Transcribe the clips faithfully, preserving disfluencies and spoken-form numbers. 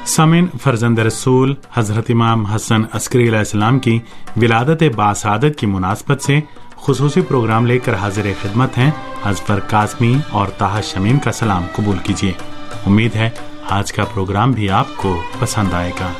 سامعین، فرزند رسول حضرت امام حسن عسکری علیہ السلام کی ولادت باسعادت کی مناسبت سے خصوصی پروگرام لے کر حاضر خدمت ہیں اظفر قاسمی اور طاہر شمیم کا سلام قبول کیجیے۔ امید ہے آج کا پروگرام بھی آپ کو پسند آئے گا۔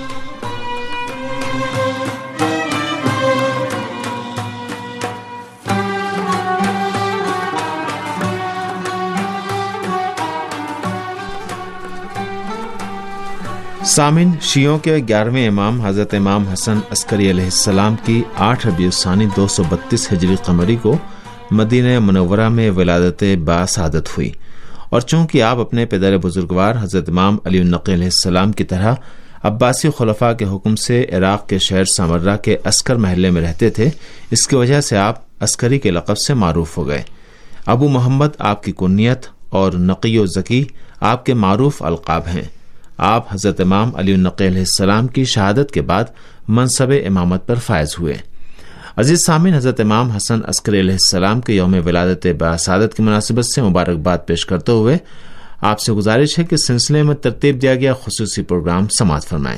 سامن، شیعوں کے گیارہویں امام حضرت امام حسن عسکری علیہ السلام کی آٹھ ربیع الثانی دو سو بتیس ہجری قمری کو مدینہ منورہ میں ولادت باسعادت ہوئی، اور چونکہ آپ اپنے پدر بزرگوار حضرت امام علی النقی علیہ السلام کی طرح عباسی خلفاء کے حکم سے عراق کے شہر سامرہ کے عسکر محلے میں رہتے تھے، اس کی وجہ سے آپ عسکری کے لقب سے معروف ہو گئے۔ ابو محمد آپ کی کنیت اور نقی و ذکی آپ کے معروف القاب ہیں۔ آپ حضرت امام علی النقی علیہ السلام کی شہادت کے بعد منصب امامت پر فائز ہوئے۔ عزیز سامعین، حضرت امام حسن عسکری علیہ السلام کے یوم ولادت باسعادت کی مناسبت سے مبارکباد پیش کرتے ہوئے آپ سے گزارش ہے کہ سلسلے میں ترتیب دیا گیا خصوصی پروگرام سماعت فرمائیں۔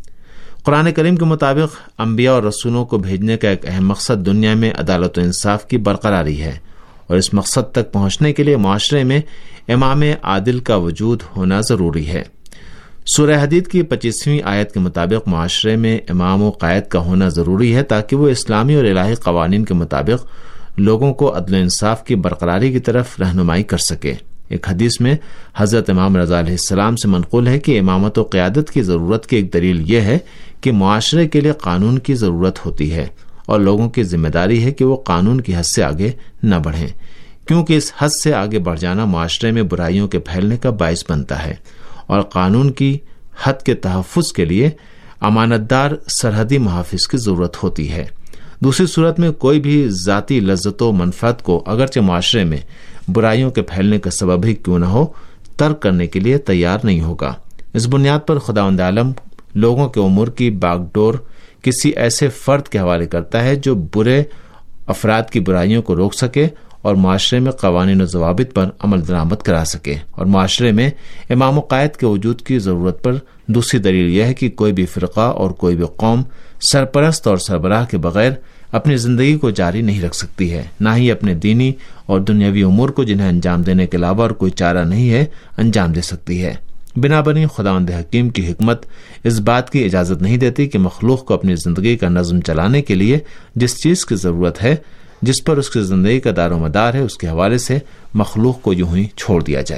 قرآن کریم کے مطابق انبیاء اور رسولوں کو بھیجنے کا ایک اہم مقصد دنیا میں عدالت و انصاف کی برقراری ہے، اور اس مقصد تک پہنچنے کے لیے معاشرے میں امام عادل کا وجود ہونا ضروری ہے۔ سورہ حدید کی پچیسویں آیت کے مطابق معاشرے میں امام و قائد کا ہونا ضروری ہے تاکہ وہ اسلامی اور الہی قوانین کے مطابق لوگوں کو عدل و انصاف کی برقراری کی طرف رہنمائی کر سکے۔ ایک حدیث میں حضرت امام رضا علیہ السلام سے منقول ہے کہ امامت و قیادت کی ضرورت کی ایک دلیل یہ ہے کہ معاشرے کے لیے قانون کی ضرورت ہوتی ہے، اور لوگوں کی ذمہ داری ہے کہ وہ قانون کی حد سے آگے نہ بڑھیں، کیونکہ اس حد سے آگے بڑھ جانا معاشرے میں برائیوں کے پھیلنے کا باعث بنتا ہے، اور قانون کی حد کے تحفظ کے لیے امانت دار سرحدی محافظ کی ضرورت ہوتی ہے۔ دوسری صورت میں کوئی بھی ذاتی لذت و منفعت کو اگرچہ معاشرے میں برائیوں کے پھیلنے کا سبب ہی کیوں نہ ہو ترک کرنے کے لیے تیار نہیں ہوگا۔ اس بنیاد پر خداوند عالم لوگوں کے امور کی باغ ڈور کسی ایسے فرد کے حوالے کرتا ہے جو برے افراد کی برائیوں کو روک سکے اور معاشرے میں قوانین و ضوابط پر عمل درآمد کرا سکے، اور معاشرے میں امام و قائد کے وجود کی ضرورت پر دوسری دلیل یہ ہے کہ کوئی بھی فرقہ اور کوئی بھی قوم سرپرست اور سربراہ کے بغیر اپنی زندگی کو جاری نہیں رکھ سکتی ہے، نہ ہی اپنے دینی اور دنیاوی امور کو جنہیں انجام دینے کے علاوہ اور کوئی چارہ نہیں ہے انجام دے سکتی ہے۔ بنابراین خداوند حکیم کی حکمت اس بات کی اجازت نہیں دیتی کہ مخلوق کو اپنی زندگی کا نظم چلانے کے لیے جس چیز کی ضرورت ہے، جس پر اس کی زندگی کا دار و مدار ہے، اس کے حوالے سے مخلوق کو یوں ہی چھوڑ دیا جائے۔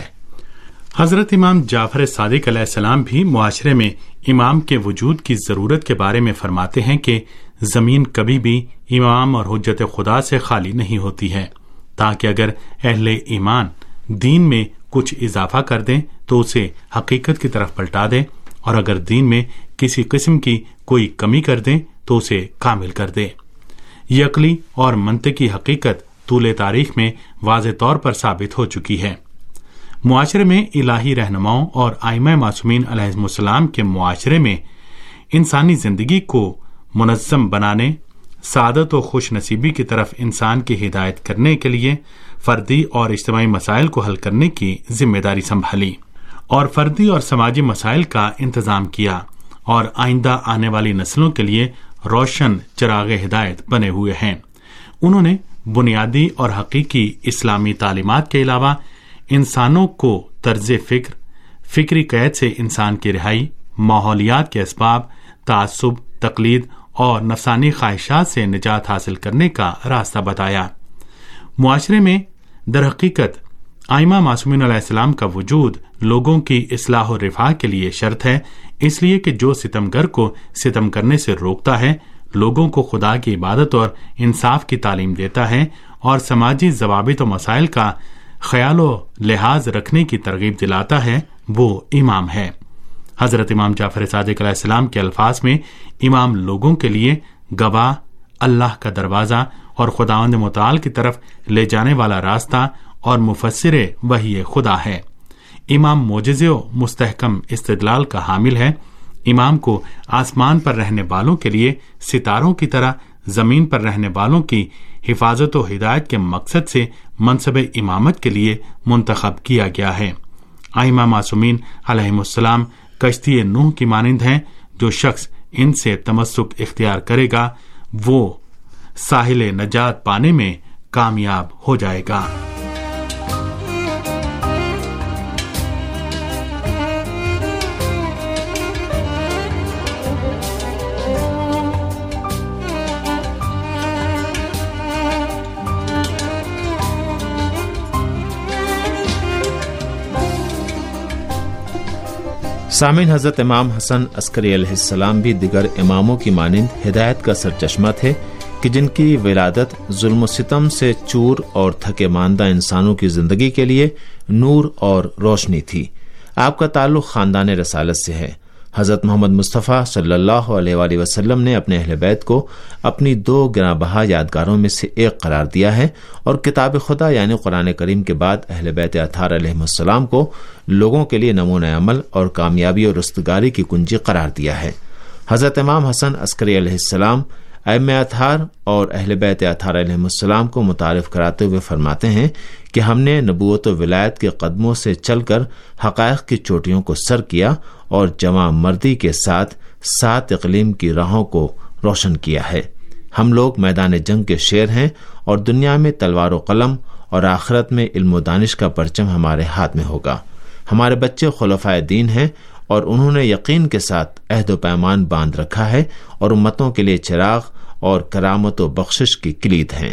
حضرت امام جعفر صادق علیہ السلام بھی معاشرے میں امام کے وجود کی ضرورت کے بارے میں فرماتے ہیں کہ زمین کبھی بھی امام اور حجت خدا سے خالی نہیں ہوتی ہے، تاکہ اگر اہل ایمان دین میں کچھ اضافہ کر دیں تو اسے حقیقت کی طرف پلٹا دیں، اور اگر دین میں کسی قسم کی کوئی کمی کر دیں تو اسے کامل کر دیں۔ یہ عقلی اور منطقی حقیقت طول تاریخ میں واضح طور پر ثابت ہو چکی ہے۔ معاشرے میں الہی رہنماؤں اور ائمہ معصومین علیہ السلام کے معاشرے میں انسانی زندگی کو منظم بنانے، سعادت و خوش نصیبی کی طرف انسان کی ہدایت کرنے کے لیے فردی اور اجتماعی مسائل کو حل کرنے کی ذمہ داری سنبھالی، اور فردی اور سماجی مسائل کا انتظام کیا، اور آئندہ آنے والی نسلوں کے لیے روشن چراغ ہدایت بنے ہوئے ہیں۔ انہوں نے بنیادی اور حقیقی اسلامی تعلیمات کے علاوہ انسانوں کو طرز فکر، فکری قید سے انسان کی رہائی، ماحولیات کے اسباب، تعصب، تقلید اور نفسانی خواہشات سے نجات حاصل کرنے کا راستہ بتایا۔ معاشرے میں در حقیقت ائمہ معصومین علیہ السلام کا وجود لوگوں کی اصلاح و رفاہ کے لیے شرط ہے، اس لیے کہ جو ستمگر کو ستم کرنے سے روکتا ہے، لوگوں کو خدا کی عبادت اور انصاف کی تعلیم دیتا ہے، اور سماجی ضوابط و مسائل کا خیال و لحاظ رکھنے کی ترغیب دلاتا ہے، وہ امام ہے۔ حضرت امام جعفر صادق علیہ السلام کے الفاظ میں امام لوگوں کے لیے گواہ، اللہ کا دروازہ اور خداوند متعال کی طرف لے جانے والا راستہ اور مفسر وحی خدا ہے۔ امام معجزے و مستحکم استدلال کا حامل ہے۔ امام کو آسمان پر رہنے والوں کے لیے ستاروں کی طرح زمین پر رہنے والوں کی حفاظت و ہدایت کے مقصد سے منصب امامت کے لیے منتخب کیا گیا ہے۔ ائمہ معصومین علیہم السلام کشتی نوح کی مانند ہیں. جو شخص ان سے تمسک اختیار کرے گا وہ ساحل نجات پانے میں کامیاب ہو جائے گا. سامعین، حضرت امام حسن عسکری علیہ السلام بھی دیگر اماموں کی مانند ہدایت کا سرچشمہ تھے کہ جن کی ولادت ظلم و ستم سے چور اور تھکے ماندہ انسانوں کی زندگی کے لیے نور اور روشنی تھی. آپ کا تعلق خاندان رسالت سے ہے. حضرت محمد مصطفیٰ صلی اللہ علیہ وآلہ وسلم نے اپنے اہل بیت کو اپنی دو گراں بہا یادگاروں میں سے ایک قرار دیا ہے اور کتاب خدا یعنی قرآن کریم کے بعد اہل بیت اطہار علیہ السلام کو لوگوں کے لیے نمونہ عمل اور کامیابی اور رستگاری کی کنجی قرار دیا ہے. حضرت امام حسن عسکری علیہ السلام ائمہ اطہار اور اہل بیت اطہار علیہ السلام کو متعارف کراتے ہوئے فرماتے ہیں کہ ہم نے نبوت و ولایت کے قدموں سے چل کر حقائق کی چوٹیوں کو سر کیا اور جمع مردی کے ساتھ سات اقلیم کی راہوں کو روشن کیا ہے. ہم لوگ میدان جنگ کے شیر ہیں اور دنیا میں تلوار و قلم اور آخرت میں علم و دانش کا پرچم ہمارے ہاتھ میں ہوگا. ہمارے بچے خلفائے دین ہیں اور انہوں نے یقین کے ساتھ عہد و پیمان باندھ رکھا ہے اور امتوں کے لیے چراغ اور کرامت و بخشش کی کلید ہیں.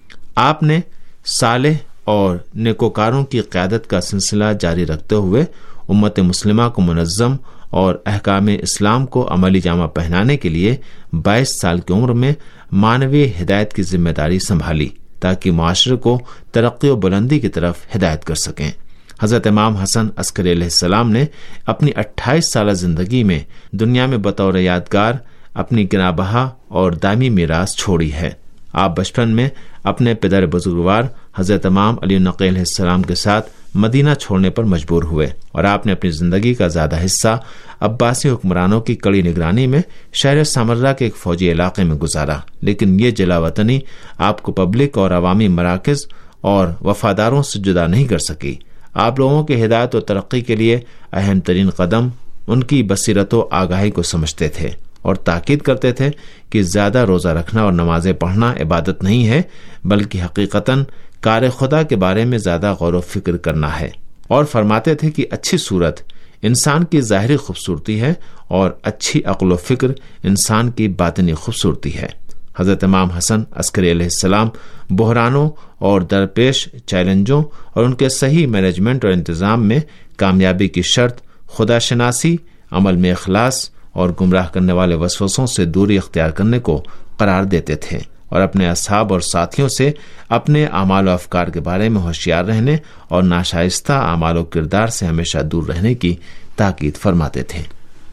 آپ نے صالح اور نیکوکاروں کی قیادت کا سلسلہ جاری رکھتے ہوئے امت مسلمہ کو منظم اور احکام اسلام کو عملی جامہ پہنانے کے لیے بائیس سال کی عمر میں معنوی ہدایت کی ذمہ داری سنبھالی تاکہ معاشرے کو ترقی و بلندی کی طرف ہدایت کر سکیں. حضرت امام حسن عسکری علیہ السلام نے اپنی اٹھائیس سالہ زندگی میں دنیا میں بطور یادگار اپنی گراں بہا اور دائمی میراث چھوڑی ہے. آپ بچپن میں اپنے پدر بزرگوار حضرت امام علی النقی علیہ السلام کے ساتھ مدینہ چھوڑنے پر مجبور ہوئے اور آپ نے اپنی زندگی کا زیادہ حصہ عباسی حکمرانوں کی کڑی نگرانی میں شہر سامرہ کے ایک فوجی علاقے میں گزارا. لیکن یہ جلا وطنی آپ کو پبلک اور عوامی مراکز اور وفاداروں سے جدا نہیں کر سکی. آپ لوگوں کی ہدایت و ترقی کے لیے اہم ترین قدم ان کی بصیرت و آگاہی کو سمجھتے تھے اور تاکید کرتے تھے کہ زیادہ روزہ رکھنا اور نمازیں پڑھنا عبادت نہیں ہے بلکہ حقیقتاً کار خدا کے بارے میں زیادہ غور و فکر کرنا ہے. اور فرماتے تھے کہ اچھی صورت انسان کی ظاہری خوبصورتی ہے اور اچھی عقل و فکر انسان کی باطنی خوبصورتی ہے. حضرت امام حسن عسکری علیہ السلام بحرانوں اور درپیش چیلنجوں اور ان کے صحیح مینجمنٹ اور انتظام میں کامیابی کی شرط خدا شناسی، عمل میں اخلاص اور گمراہ کرنے والے وسوسوں سے دوری اختیار کرنے کو قرار دیتے تھے اور اپنے اصحاب اور ساتھیوں سے اپنے اعمال و افکار کے بارے میں ہوشیار رہنے اور ناشائستہ اعمال و کردار سے ہمیشہ دور رہنے کی تاکید فرماتے تھے.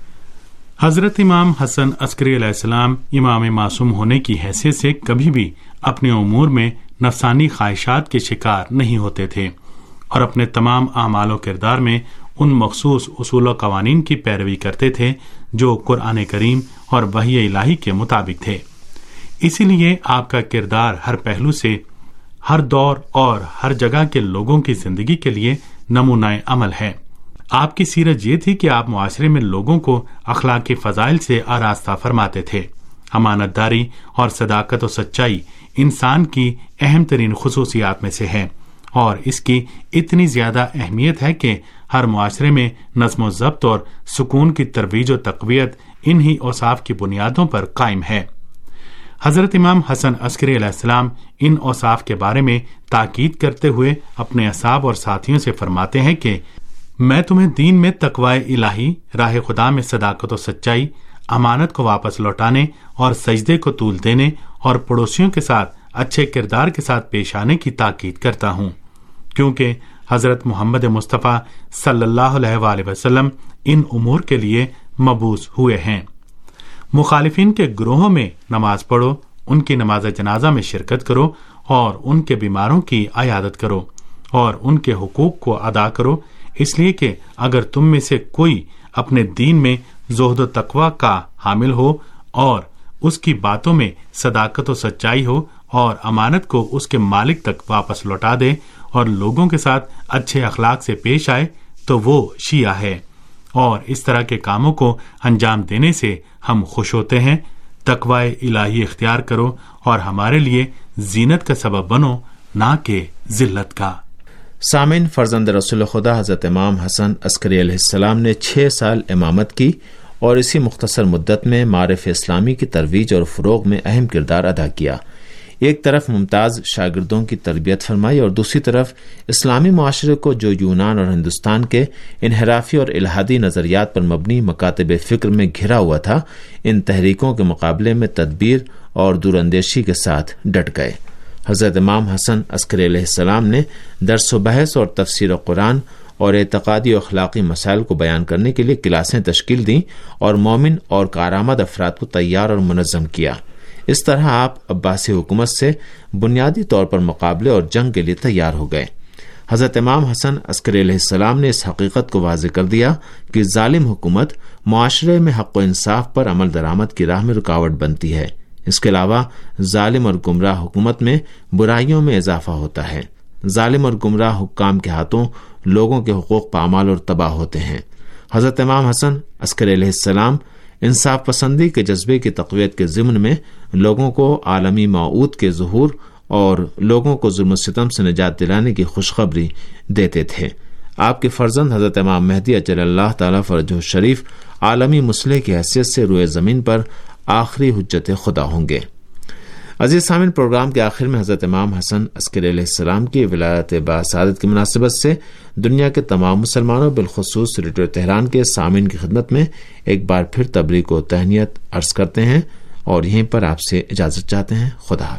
حضرت امام حسن عسکری علیہ السلام امام معصوم ہونے کی حیثیت سے کبھی بھی اپنے امور میں نفسانی خواہشات کے شکار نہیں ہوتے تھے اور اپنے تمام اعمال و کردار میں ان مخصوص اصول و قوانین کی پیروی کرتے تھے جو قرآن کریم اور وحی الہی کے مطابق تھے. اسی لیے آپ کا کردار ہر پہلو سے ہر دور اور ہر جگہ کے لوگوں کی زندگی کے لیے نمونہ عمل ہے. آپ کی سیرت یہ تھی کہ آپ معاشرے میں لوگوں کو اخلاقی فضائل سے آراستہ فرماتے تھے. امانت داری اور صداقت و سچائی انسان کی اہم ترین خصوصیات میں سے ہے اور اس کی اتنی زیادہ اہمیت ہے کہ ہر معاشرے میں نظم و ضبط اور سکون کی ترویج و تقویت انہی اوصاف کی بنیادوں پر قائم ہے. حضرت امام حسن عسکری علیہ السلام ان اوصاف کے بارے میں تاکید کرتے ہوئے اپنے اصحاب اور ساتھیوں سے فرماتے ہیں کہ میں تمہیں دین میں تقوی الہی، راہ خدا میں صداقت و سچائی، امانت کو واپس لوٹانے اور سجدے کو طول دینے اور پڑوسیوں کے ساتھ اچھے کردار کے ساتھ پیش آنے کی تاکید کرتا ہوں، کیونکہ حضرت محمد مصطفیٰ صلی اللہ علیہ وآلہ وسلم ان امور کے لیے مبعوث ہوئے ہیں. مخالفین کے گروہوں میں نماز پڑھو، ان کی نماز جنازہ میں شرکت کرو اور ان کے بیماروں کی عیادت کرو اور ان کے حقوق کو ادا کرو، اس لیے کہ اگر تم میں سے کوئی اپنے دین میں زہد و تقوی کا حامل ہو اور اس کی باتوں میں صداقت و سچائی ہو اور امانت کو اس کے مالک تک واپس لوٹا دے اور لوگوں کے ساتھ اچھے اخلاق سے پیش آئے تو وہ شیعہ ہے. اور اس طرح کے کاموں کو انجام دینے سے ہم خوش ہوتے ہیں۔ تقوی الہی اختیار کرو اور ہمارے لیے زینت کا سبب بنو، نہ کہ ذلت کا۔ سامعین، فرزند رسول خدا حضرت امام حسن عسکری علیہ السلام نے چھ سال امامت کی اور اسی مختصر مدت میں معارف اسلامی کی ترویج اور فروغ میں اہم کردار ادا کیا۔ ایک طرف ممتاز شاگردوں کی تربیت فرمائی اور دوسری طرف اسلامی معاشرے کو جو یونان اور ہندوستان کے انحرافی اور الہادی نظریات پر مبنی مکاتب فکر میں گھرا ہوا تھا، ان تحریکوں کے مقابلے میں تدبیر اور دوراندیشی کے ساتھ ڈٹ گئے۔ حضرت امام حسن عسکری علیہ السلام نے درس و بحث اور تفسیر قرآن اور اعتقادی و اخلاقی مسائل کو بیان کرنے کے لیے کلاسیں تشکیل دیں اور مومن اور کارآمد افراد کو تیار اور منظم کیا۔ اس طرح آپ عباسی حکومت سے بنیادی طور پر مقابلے اور جنگ کے لیے تیار ہو گئے۔ حضرت امام حسن عسکری علیہ السلام نے اس حقیقت کو واضح کر دیا کہ ظالم حکومت معاشرے میں حق و انصاف پر عمل درآمد کی راہ میں رکاوٹ بنتی ہے۔ اس کے علاوہ ظالم اور گمراہ حکومت میں برائیوں میں اضافہ ہوتا ہے۔ ظالم اور گمراہ حکام کے ہاتھوں لوگوں کے حقوق پامال اور تباہ ہوتے ہیں۔ حضرت امام حسن عسکری علیہ السلام انصاف پسندی کے جذبے کی تقویت کے ضمن میں لوگوں کو عالمی موعود کے ظہور اور لوگوں کو ظلم و ستم سے نجات دلانے کی خوشخبری دیتے تھے۔ آپ کے فرزند حضرت امام مہدی اجل اللہ تعالی فرجہ الشریف عالمی مصلح کی حیثیت سے روئے زمین پر آخری حجت خدا ہوں گے۔ عزیز سامعین، پروگرام کے آخر میں حضرت امام حسن عسکری علیہ السلام کی ولادت باسعادت کی مناسبت سے دنیا کے تمام مسلمانوں بالخصوص ریڈیو تہران کے سامعین کی خدمت میں ایک بار پھر تبریک و تہنیت عرض کرتے ہیں اور یہیں پر آپ سے اجازت چاہتے ہیں۔ خدا حافظ۔